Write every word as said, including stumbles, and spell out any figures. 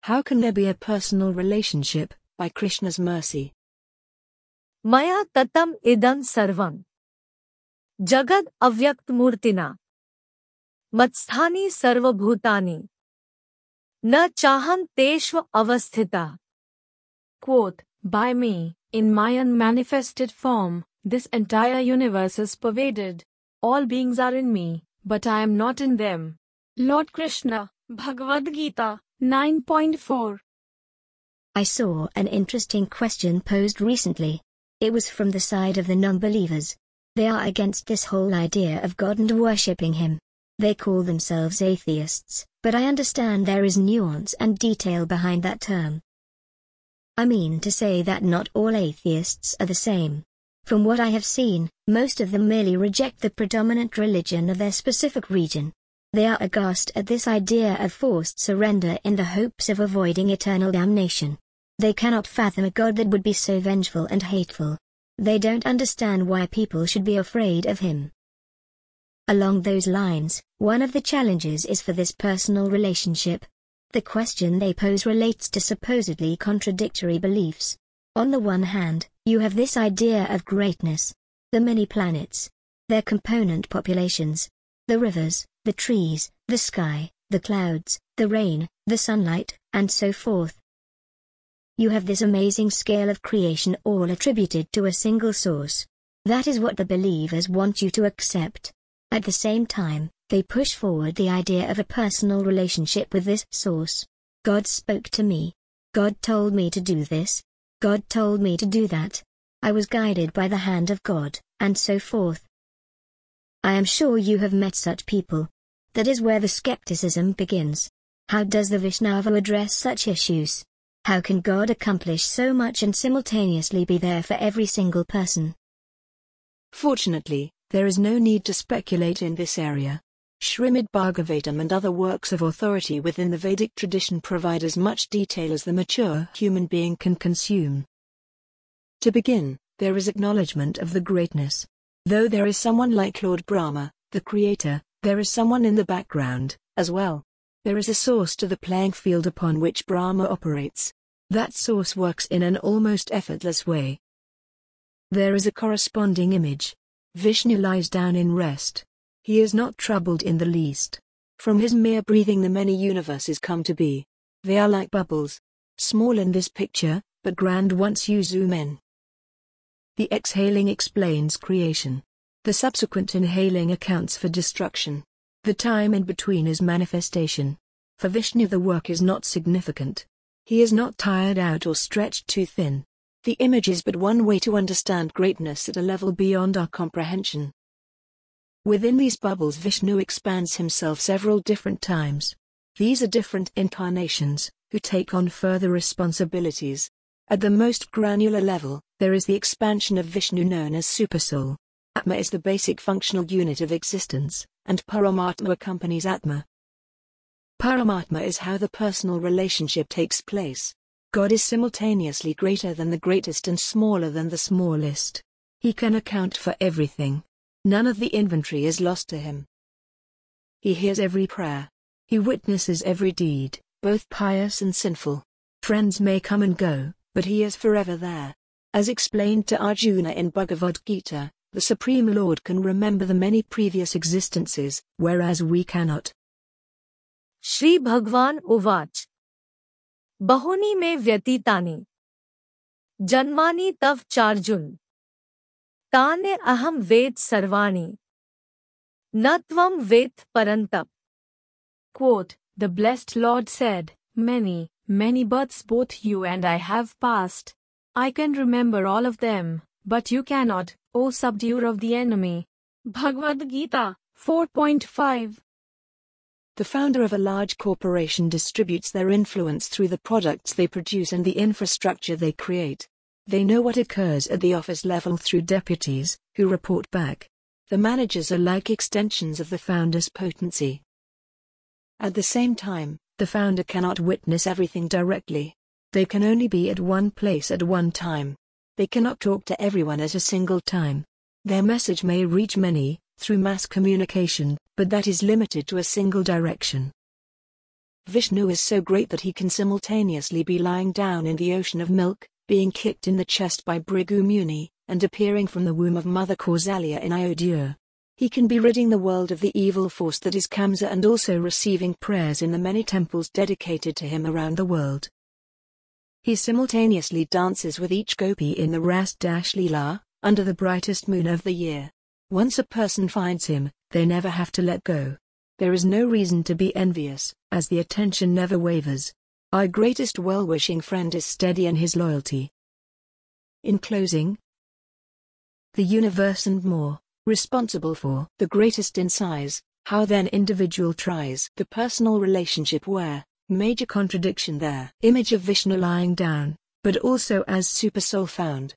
How can there be a personal relationship by Krishna's mercy? Maya tatam idam sarvam jagad avyaktamurtina matsthani sarvabhutani na chaham teshva avasthita. Quote, by me, in my unmanifested form, this entire universe is pervaded. All beings are in me, but I am not in them. Lord Krishna, Bhagavad Gita, nine point four. I saw an interesting question posed recently. It was from the side of the non-believers. They are against this whole idea of God and worshipping Him. They call themselves atheists, but I understand there is nuance and detail behind that term. I mean to say that not all atheists are the same. From what I have seen, most of them merely reject the predominant religion of their specific region. They are aghast at this idea of forced surrender in the hopes of avoiding eternal damnation. They cannot fathom a God that would be so vengeful and hateful. They don't understand why people should be afraid of Him. Along those lines, one of the challenges is for this personal relationship. The question they pose relates to supposedly contradictory beliefs. On the one hand, you have this idea of greatness, the many planets, their component populations, the rivers, the trees, the sky, the clouds, the rain, the sunlight, and so forth. You have this amazing scale of creation all attributed to a single source. That is what the believers want you to accept. At the same time, they push forward the idea of a personal relationship with this source. God spoke to me. God told me to do this. God told me to do that. I was guided by the hand of God, and so forth. I am sure you have met such people. That is where the skepticism begins. How does the Vaishnava address such issues? How can God accomplish so much and simultaneously be there for every single person? Fortunately, there is no need to speculate in this area. Srimad Bhagavatam and other works of authority within the Vedic tradition provide as much detail as the mature human being can consume. To begin, there is acknowledgement of the greatness. Though there is someone like Lord Brahma, the creator, there is someone in the background, as well. There is a source to the playing field upon which Brahma operates. That source works in an almost effortless way. There is a corresponding image. Vishnu lies down in rest. He is not troubled in the least. From his mere breathing the many universes come to be. They are like bubbles. Small in this picture, but grand once you zoom in. The exhaling explains creation. The subsequent inhaling accounts for destruction. The time in between is manifestation. For Vishnu the work is not significant. He is not tired out or stretched too thin. The image is but one way to understand greatness at a level beyond our comprehension. Within these bubbles Vishnu expands himself several different times. These are different incarnations, who take on further responsibilities. At the most granular level, there is the expansion of Vishnu known as Supersoul. Atma is the basic functional unit of existence, and Paramatma accompanies Atma. Paramatma is how the personal relationship takes place. God is simultaneously greater than the greatest and smaller than the smallest. He can account for everything. None of the inventory is lost to him. He hears every prayer. He witnesses every deed, both pious and sinful. Friends may come and go, but he is forever there. As explained to Arjuna in Bhagavad Gita, the Supreme Lord can remember the many previous existences, whereas we cannot. Shri Bhagwan Uvach Bahuni me vyatitani Janmani tav charjun Tane aham ved sarvani Natvam ved parantap. Quote, the blessed Lord said, many, many births both you and I have passed. I can remember all of them, but you cannot, O subduer of the enemy. Bhagavad Gita, four point five. The founder of a large corporation distributes their influence through the products they produce and the infrastructure they create. They know what occurs at the office level through deputies, who report back. The managers are like extensions of the founder's potency. At the same time, the founder cannot witness everything directly. They can only be at one place at one time. They cannot talk to everyone at a single time. Their message may reach many, through mass communication, but that is limited to a single direction. Vishnu is so great that he can simultaneously be lying down in the ocean of milk, being kicked in the chest by Bhrigu Muni, and appearing from the womb of Mother Kausalya in Ayodhya. He can be ridding the world of the evil force that is Kamsa and also receiving prayers in the many temples dedicated to him around the world. He simultaneously dances with each gopi in the Ras Dash Leela, under the brightest moon of the year. Once a person finds him, they never have to let go. There is no reason to be envious, as the attention never wavers. Our greatest well-wishing friend is steady in his loyalty. In closing, the universe and more, responsible for the greatest in size, how then individual tries the personal relationship where, major contradiction there. Image of Vishnu lying down, but also as super soul found.